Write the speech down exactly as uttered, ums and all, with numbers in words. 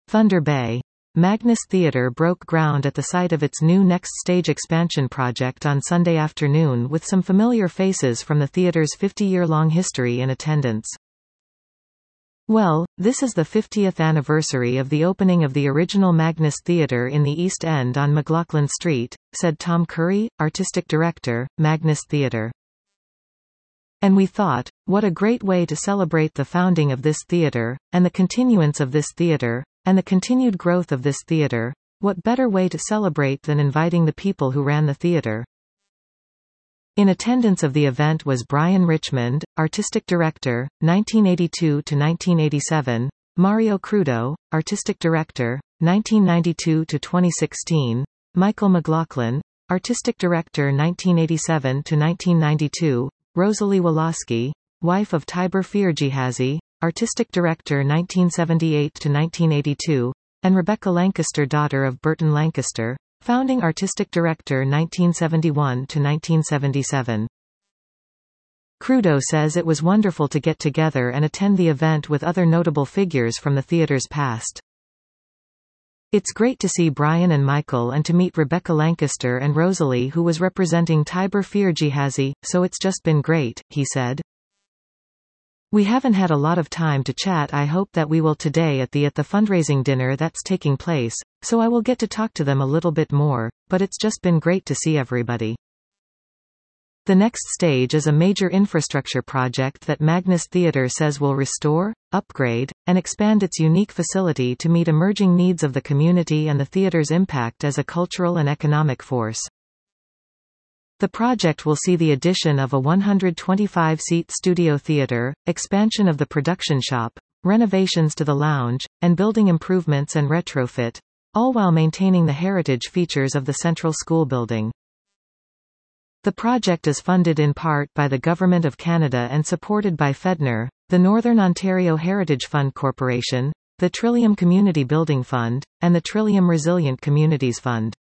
Thunder Bay. Magnus Theatre broke ground at the site of its new Next Stage expansion project on Sunday afternoon with some familiar faces from the theatre's fifty-year-long history in attendance. "Well, this is the fiftieth anniversary of the opening of the original Magnus Theatre in the East End on McLaughlin Street," said Tom Curry, artistic director, Magnus Theatre. "And we thought, what a great way to celebrate the founding of this theatre, and the continuance of this theatre, and the continued growth of this theatre. What better way to celebrate than inviting the people who ran the theatre?" In attendance of the event was Brian Richmond, artistic director, nineteen eighty-two to nineteen eighty-seven, Mario Crudo, artistic director, nineteen ninety-two to twenty sixteen, Michael McLaughlin, artistic director nineteen eighty-seven to nineteen ninety-two, Rosalie Woloski, wife of Tibor Firgehazy, artistic director nineteen seventy-eight to nineteen eighty-two, and Rebecca Lancaster, daughter of Burton Lancaster, founding artistic director nineteen seventy-one to nineteen seventy-seven. Crudo says it was wonderful to get together and attend the event with other notable figures from the theatre's past. "It's great to see Brian and Michael and to meet Rebecca Lancaster and Rosalie, who was representing Tibor Firgehazy, so it's just been great," he said. "We haven't had a lot of time to chat. I hope that we will today at the at the fundraising dinner that's taking place, so I will get to talk to them a little bit more, but it's just been great to see everybody." The Next Stage is a major infrastructure project that Magnus Theatre says will restore, upgrade, and expand its unique facility to meet emerging needs of the community and the theatre's impact as a cultural and economic force. The project will see the addition of a one hundred twenty-five seat studio theater, expansion of the production shop, renovations to the lounge, and building improvements and retrofit, all while maintaining the heritage features of the central school building. The project is funded in part by the Government of Canada and supported by FEDNR, the Northern Ontario Heritage Fund Corporation, the Trillium Community Building Fund, and the Trillium Resilient Communities Fund.